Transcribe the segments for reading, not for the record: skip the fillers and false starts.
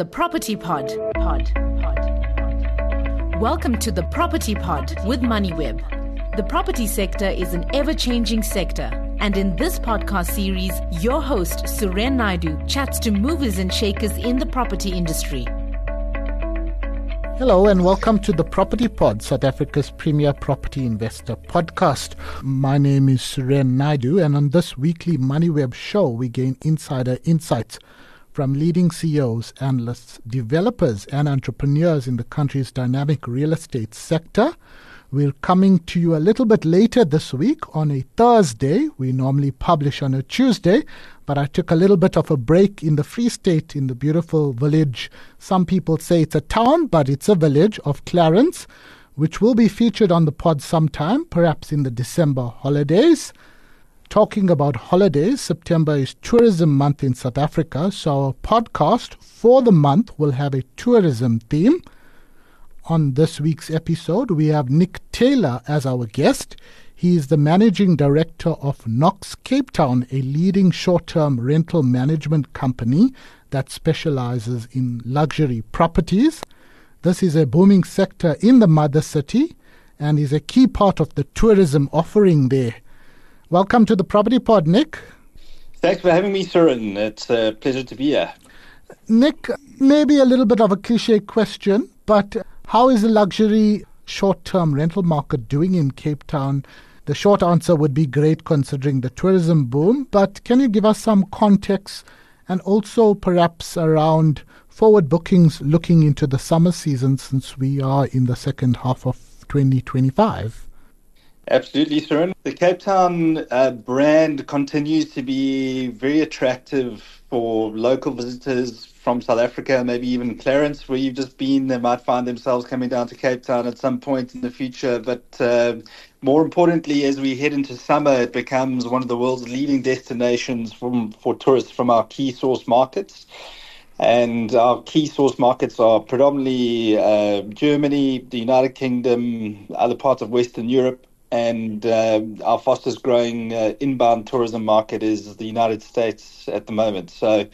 the Property Pod. Welcome to the Property Pod with MoneyWeb. The property sector is an ever-changing sector. And in this podcast series, your host, Suren Naidu, chats to movers and shakers in the property industry. Hello and welcome to the Property Pod, South Africa's premier property investor podcast. My name is Suren Naidu, and on this weekly MoneyWeb show, we gain insider insights from leading CEOs, analysts, developers and entrepreneurs in the country's dynamic real estate sector. We're coming to you a little bit later this week on a Thursday. We normally publish on a Tuesday, but I took a little bit of a break in the Free State in the beautiful village. Some people say it's a town, but it's a village of Clarence, which will be featured on the pod sometime, perhaps in the December holidays. Talking about holidays, September is tourism month in South Africa, so our podcast for the month will have a tourism theme. On this week's episode, we have Nick Taylor as our guest. He is the managing director of Knox Cape Town, a leading short-term rental management company that specializes in luxury properties. This is a booming sector in the mother city and is a key part of the tourism offering there. Welcome to the Property Pod, Nick. Thanks for having me, Suren. It's a pleasure to be here. Nick, maybe a little bit of a cliche question, but how is the luxury short-term rental market doing in Cape Town? The short answer would be great considering the tourism boom, but can you give us some context and also perhaps around forward bookings looking into the summer season since we are in the second half of 2025? Absolutely, Suren. The Cape Town brand continues to be very attractive for local visitors from South Africa, maybe even Clarence, where you've just been. They might find themselves coming down to Cape Town at some point in the future. But more importantly, as we head into summer, it becomes one of the world's leading destinations for tourists from our key source markets. And our key source markets are predominantly Germany, the United Kingdom, other parts of Western Europe. And our fastest growing inbound tourism market is the United States at the moment. So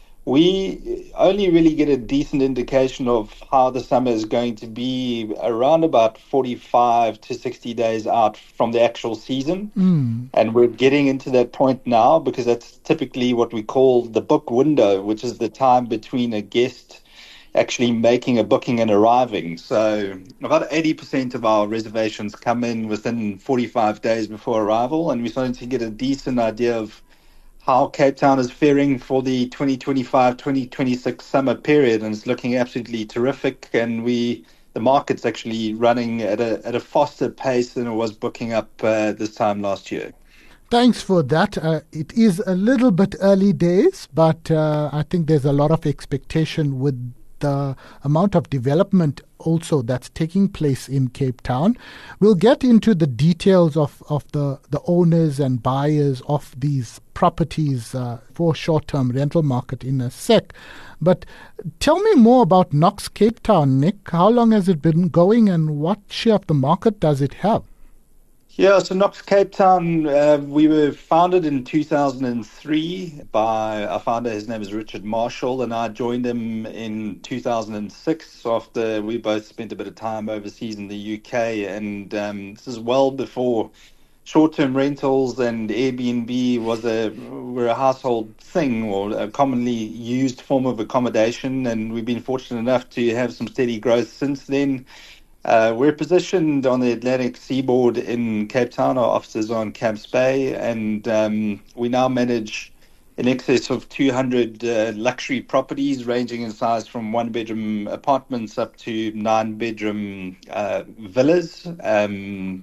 we only really get a decent indication of how the summer is going to be around about 45 to 60 days out from the actual season. And we're getting into that point now because that's typically what we call the book window, which is the time between a guest actually making a booking and arriving. So about 80% of our reservations come in within 45 days before arrival, and we're starting to get a decent idea of how Cape Town is faring for the 2025-2026 summer period, and it's looking absolutely terrific. And the market's actually running at a faster pace than it was booking up this time last year. Thanks for that. It is a little bit early days, but I think there's a lot of expectation with the amount of development also that's taking place in Cape Town. We'll get into the details of the owners and buyers of these properties for short-term rental market in a sec. But tell me more about Knox Cape Town, Nick. How long has it been going and what share of the market does it have? Yeah, so Knox Cape Town, we were founded in 2003 by our founder. His name is Richard Marshall, and I joined him in 2006 after we both spent a bit of time overseas in the UK. And this is well before short-term rentals and Airbnb were a household thing or a commonly used form of accommodation. And we've been fortunate enough to have some steady growth since then. We're positioned on the Atlantic seaboard in Cape Town. Our offices are on Camps Bay, and we now manage in excess of 200 luxury properties ranging in size from one-bedroom apartments up to nine-bedroom villas. And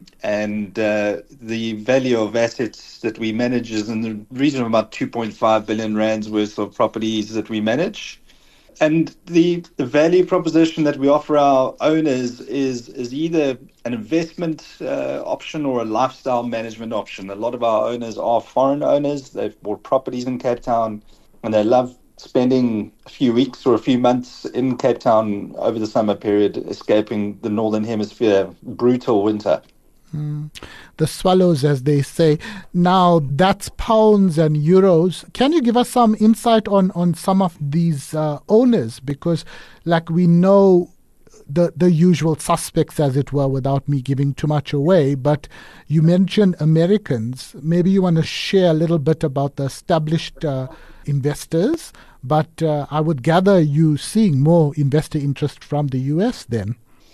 the value of assets that we manage is in the region of about 2.5 billion rands worth of properties that we manage. And the value proposition that we offer our owners is either an investment option or a lifestyle management option. A lot of our owners are foreign owners. They've bought properties in Cape Town and they love spending a few weeks or a few months in Cape Town over the summer period, escaping the Northern Hemisphere brutal winter. The swallows, as they say. Now, that's pounds and euros. Can you give us some insight on some of these owners? Because, like, we know the usual suspects, as it were, without me giving too much away. But you mentioned Americans. Maybe you want to share a little bit about the established investors. But I would gather you seeing more investor interest from the US then.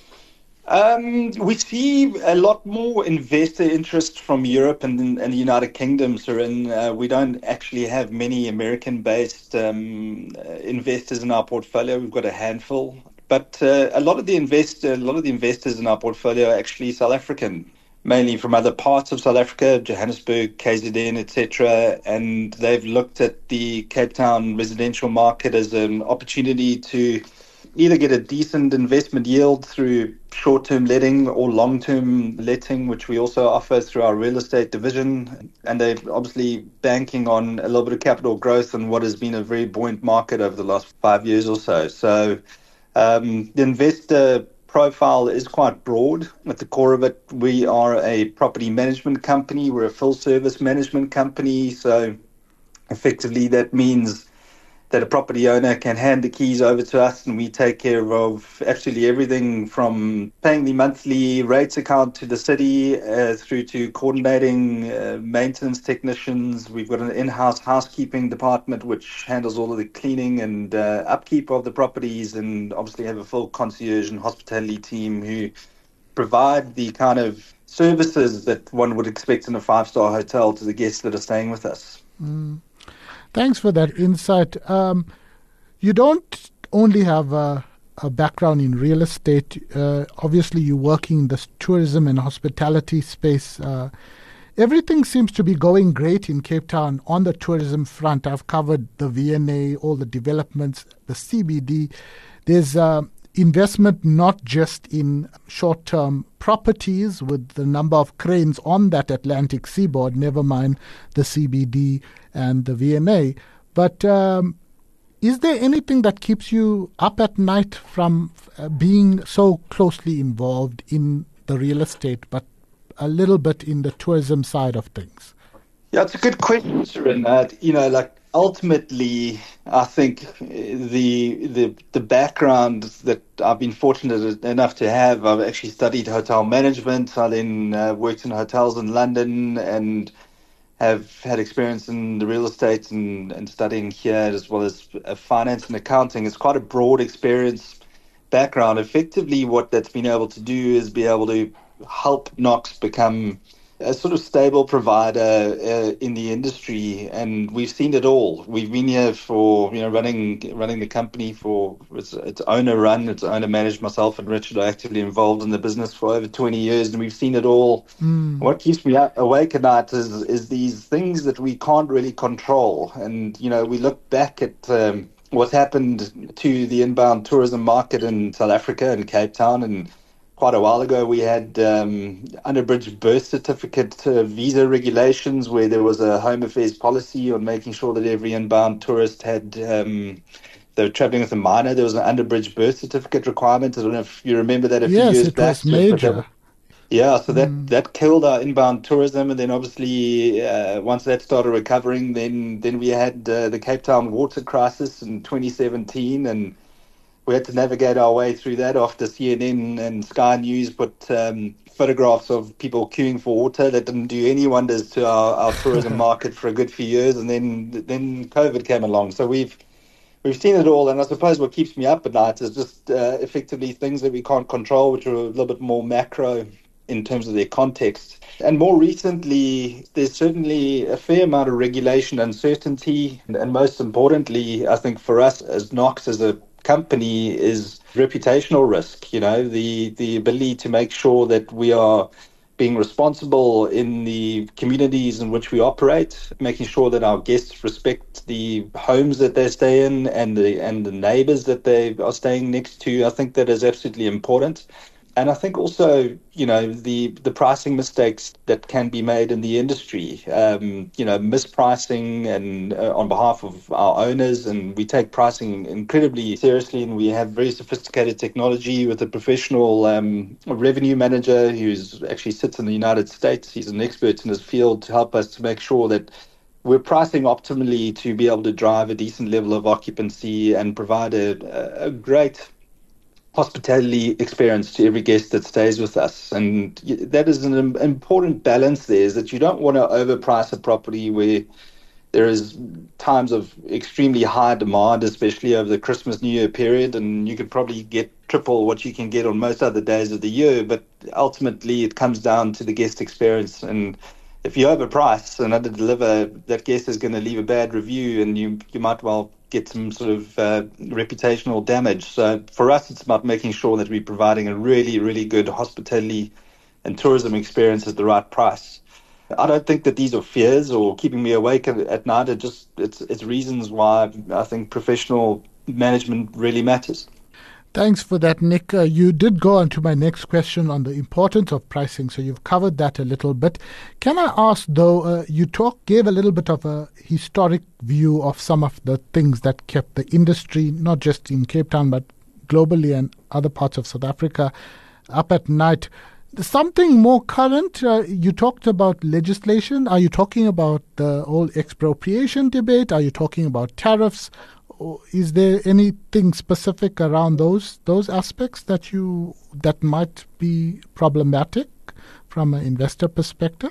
We see a lot more investor interest from Europe and the United Kingdom, Suren. We don't actually have many American-based investors in our portfolio. We've got a handful, but a lot of the investors in our portfolio are actually South African, mainly from other parts of South Africa, Johannesburg, KZN, etc. And they've looked at the Cape Town residential market as an opportunity to either get a decent investment yield through short-term letting or long-term letting, which we also offer through our real estate division. And they're obviously banking on a little bit of capital growth in what has been a very buoyant market over the last 5 years or so. So the investor profile is quite broad. At the core of it, we are a property management company. We're a full-service management company. So effectively, that means that a property owner can hand the keys over to us and we take care of absolutely everything from paying the monthly rates account to the city through to coordinating maintenance technicians. We've got an in-house housekeeping department which handles all of the cleaning and upkeep of the properties, and obviously have a full concierge and hospitality team who provide the kind of services that one would expect in a five-star hotel to the guests that are staying with us. Thanks for that insight. You don't only have a background in real estate. Obviously, you're working in the tourism and hospitality space. Everything seems to be going great in Cape Town on the tourism front. I've covered the V&A, all the developments, the CBD. There's investment not just in short-term properties with the number of cranes on that Atlantic seaboard, never mind the CBD and the V&A. But is there anything that keeps you up at night from being so closely involved in the real estate, but a little bit in the tourism side of things? Yeah, it's a good question, Suren. Ultimately, I think the background that I've been fortunate enough to have, I've actually studied hotel management. I then worked in hotels in London and have had experience in the real estate and studying here, as well as finance and accounting. It's quite a broad experience background. Effectively, what that's been able to do is be able to help Knox become a sort of stable provider in the industry, and we've seen it all. We've been here for running the company for its owner run, its owner managed. Myself and Richard are actively involved in the business for over 20 years, and we've seen it all. What keeps me awake at night is these things that we can't really control, and we look back at what's happened to the inbound tourism market in South Africa and Cape Town, and quite a while ago, we had unabridged birth certificate visa regulations where there was a Home Affairs policy on making sure that every inbound tourist had, they were traveling with a minor, there was an unabridged birth certificate requirement. I don't know if you remember that a few years back. Yes, it was major. Yeah, so that killed our inbound tourism. And then obviously, once that started recovering, then we had the Cape Town water crisis in 2017, and we had to navigate our way through that after CNN and Sky News put photographs of people queuing for water. That didn't do any wonders to our tourism market for a good few years. And then COVID came along. So we've seen it all. And I suppose what keeps me up at night is just effectively things that we can't control, which are a little bit more macro in terms of their context. And more recently, there's certainly a fair amount of regulation uncertainty. And most importantly, I think for us as Knox, as a company, is reputational risk. The ability to make sure that we are being responsible in the communities in which we operate, making sure that our guests respect the homes that they stay in and the neighbors that they are staying next to. I think that is absolutely important. And I think also, the pricing mistakes that can be made in the industry, mispricing and on behalf of our owners. And we take pricing incredibly seriously, and we have very sophisticated technology with a professional revenue manager who's actually sits in the United States. He's an expert in his field to help us to make sure that we're pricing optimally to be able to drive a decent level of occupancy and provide a great hospitality experience to every guest that stays with us. And that is an important balance there, is that you don't want to overprice a property where there is times of extremely high demand, especially over the Christmas, New Year period, and you could probably get triple what you can get on most other days of the year. But ultimately, it comes down to the guest experience. And if you overprice and underdeliver, that guest is going to leave a bad review, and you might well get some sort of reputational damage. So for us, it's about making sure that we're providing a really, really good hospitality and tourism experience at the right price. I don't think that these are fears or keeping me awake at night. It's reasons why I think professional management really matters. Thanks for that, Nick. You did go on to my next question on the importance of pricing, so you've covered that a little bit. Can I ask, though, you gave a little bit of a historic view of some of the things that kept the industry, not just in Cape Town, but globally and other parts of South Africa, up at night. Something more current, you talked about legislation. Are you talking about the whole expropriation debate? Are you talking about tariffs? Is there anything specific around those aspects that might be problematic from an investor perspective?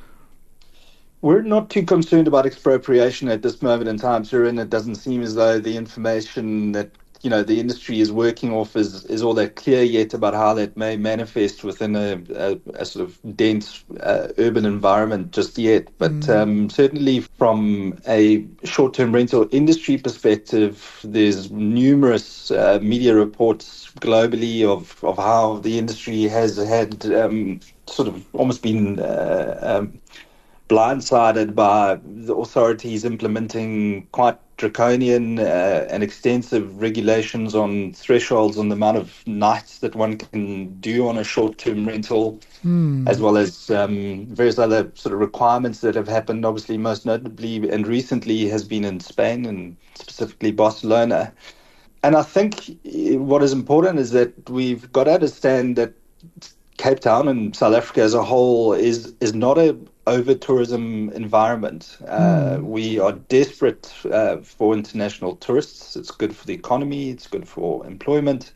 We're not too concerned about expropriation at this moment in time, sir, and it doesn't seem as though the information that the industry is working off is all that clear yet about how that may manifest within a sort of dense urban environment just yet. But certainly from a short-term rental industry perspective, there's numerous media reports globally of how the industry has had sort of almost been blindsided by the authorities implementing quite draconian and extensive regulations on thresholds on the amount of nights that one can do on a short-term rental, as well as various other sort of requirements that have happened, obviously most notably and recently has been in Spain and specifically Barcelona. And I think what is important is that we've got to understand that Cape Town and South Africa as a whole is not a over-tourism environment. We are desperate for international tourists. It's good for the economy. It's good for employment.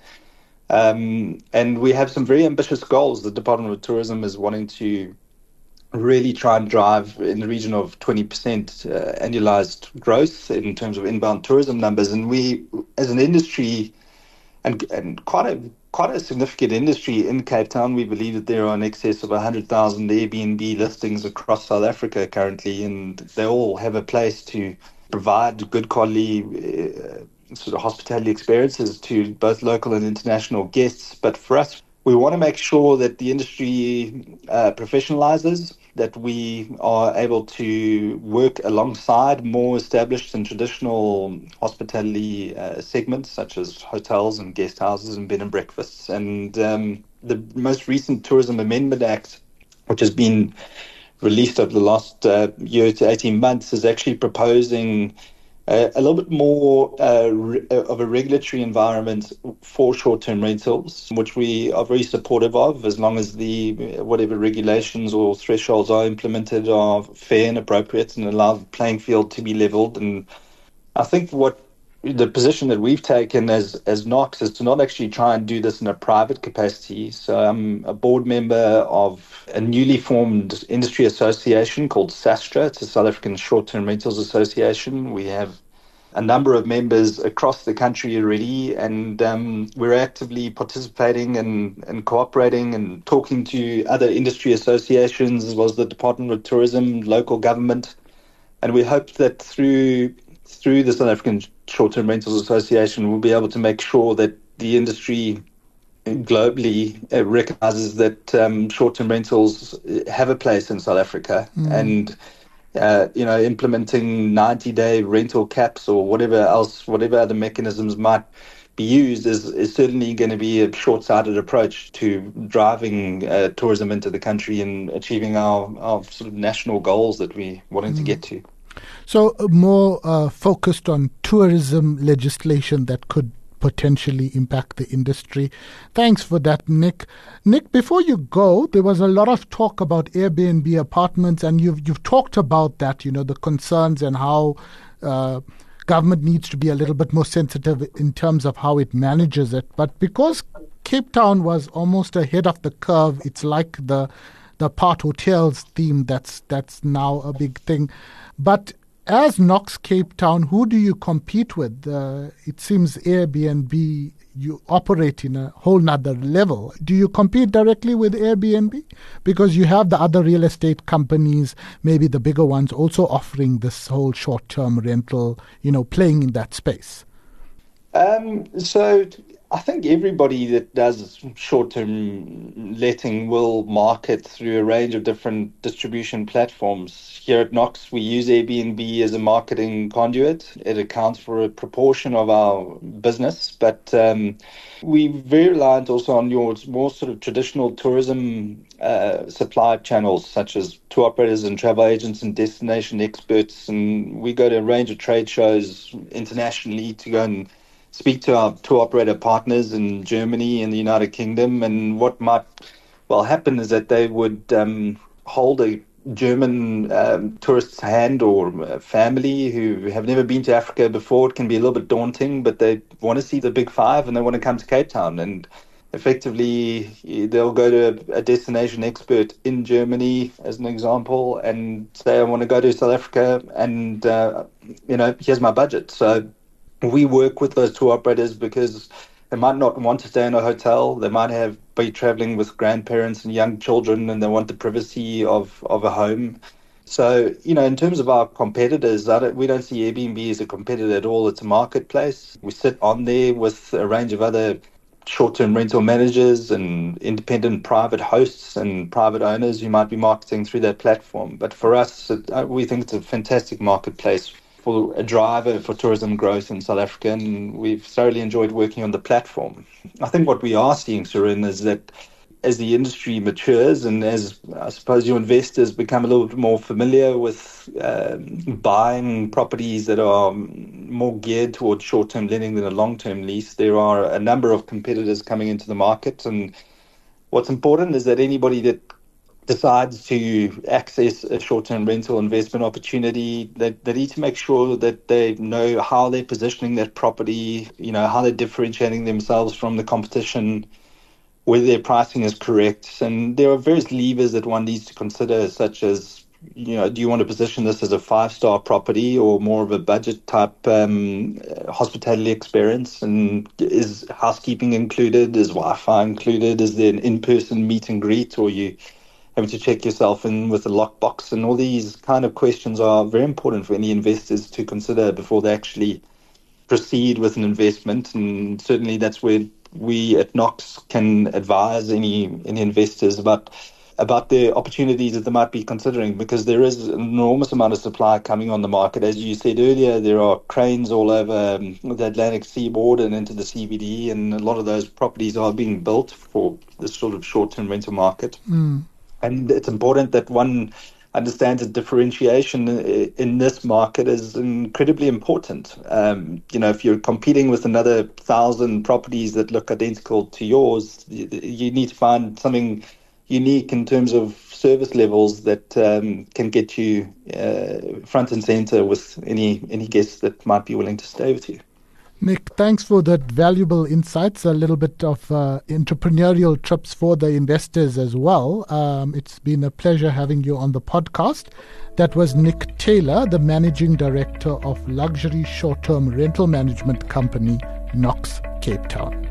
And we have some very ambitious goals. The Department of Tourism is wanting to really try and drive in the region of 20% annualized growth in terms of inbound tourism numbers. And we, as an industry, and quite a significant industry in Cape Town, we believe that there are in excess of 100,000 Airbnb listings across South Africa currently, and they all have a place to provide good quality sort of hospitality experiences to both local and international guests. But for us, we want to make sure that the industry professionalizes, that we are able to work alongside more established and traditional hospitality segments such as hotels and guest houses and bed and breakfasts. And the most recent Tourism Amendment Act, which has been released over the last year to 18 months, is actually proposing a little bit more of a regulatory environment for short-term rentals, which we are very supportive of, as long as the whatever regulations or thresholds are implemented are fair and appropriate and allow the playing field to be leveled. And I think what the position that we've taken as Knox is to not actually try and do this in a private capacity. So I'm a board member of a newly formed industry association called SASTRA. It's a South African Short-Term Rentals Association. We have a number of members across the country already, and we're actively participating and cooperating and talking to other industry associations as well as the Department of Tourism, local government. And we hope that through the South African Short-Term Rentals Association, we'll be able to make sure that the industry globally recognizes that short-term rentals have a place in South Africa, and implementing 90-day rental caps or whatever other mechanisms might be used is certainly going to be a short-sighted approach to driving tourism into the country and achieving our sort of national goals that we're wanting to get to. So more focused on tourism legislation that could potentially impact the industry. Thanks for that, Nick. Nick, before you go, there was a lot of talk about Airbnb apartments, and you've talked about that, the concerns and how government needs to be a little bit more sensitive in terms of how it manages it. But because Cape Town was almost ahead of the curve, it's like the apart hotels theme that's now a big thing. But as Knox Cape Town, who do you compete with? It seems Airbnb, you operate in a whole nother level. Do you compete directly with Airbnb? Because you have the other real estate companies, maybe the bigger ones, also offering this whole short-term rental, playing in that space. So I think everybody that does short-term letting will market through a range of different distribution platforms. Here at Knox, we use Airbnb as a marketing conduit. It accounts for a proportion of our business, but we're very reliant also on your more sort of traditional tourism supply channels, such as tour operators and travel agents and destination experts. And we go to a range of trade shows internationally to go and speak to our tour operator partners in Germany and the United Kingdom. And what might happen is that they would hold a German tourist's hand, or a family who have never been to Africa before. It can be a little bit daunting, but they want to see the Big Five and they want to come to Cape Town. And effectively, they'll go to a destination expert in Germany, as an example, and say, I want to go to South Africa and, here's my budget. So we work with those tour operators because they might not want to stay in a hotel. They might be traveling with grandparents and young children, and they want the privacy of a home. So, in terms of our competitors, we don't see Airbnb as a competitor at all. It's a marketplace. We sit on there with a range of other short-term rental managers and independent private hosts and private owners who might be marketing through that platform. But for us, we think it's a fantastic marketplace for a driver for tourism growth in South Africa, and we've thoroughly enjoyed working on the platform. I think what we are seeing, Suren, is that as the industry matures and as, I suppose, your investors become a little bit more familiar with buying properties that are more geared towards short-term lending than a long-term lease, there are a number of competitors coming into the market. And what's important is that anybody that decides to access a short-term rental investment opportunity, they need to make sure that they know how they're positioning that property, how they're differentiating themselves from the competition, whether their pricing is correct. And there are various levers that one needs to consider, such as, do you want to position this as a 5-star property or more of a budget type hospitality experience? And is housekeeping included? Is Wi-Fi included? Is there an in-person meet and greet, or you having to check yourself in with a lockbox? And all these kind of questions are very important for any investors to consider before they actually proceed with an investment. And certainly that's where we at Knox can advise any investors about the opportunities that they might be considering, because there is an enormous amount of supply coming on the market. As you said earlier, there are cranes all over the Atlantic seaboard and into the CBD, and a lot of those properties are being built for this sort of short-term rental market. And it's important that one understands that differentiation in this market is incredibly important. If you're competing with another 1,000 properties that look identical to yours, you need to find something unique in terms of service levels that can get you front and center with any guests that might be willing to stay with you. Nick, thanks for that valuable insights, a little bit of entrepreneurial tips for the investors as well. It's been a pleasure having you on the podcast. That was Nick Taylor, the Managing Director of luxury short-term rental management company, Knox Cape Town.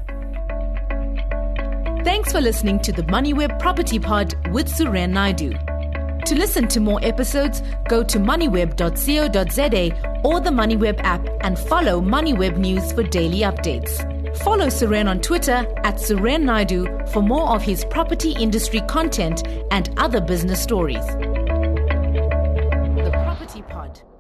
Thanks for listening to the MoneyWeb Property Pod with Suren Naidu. To listen to more episodes, go to moneyweb.co.za or the MoneyWeb app and follow MoneyWeb News for daily updates. Follow Suren on Twitter @Suren Naidu for more of his property industry content and other business stories. The Property Pod.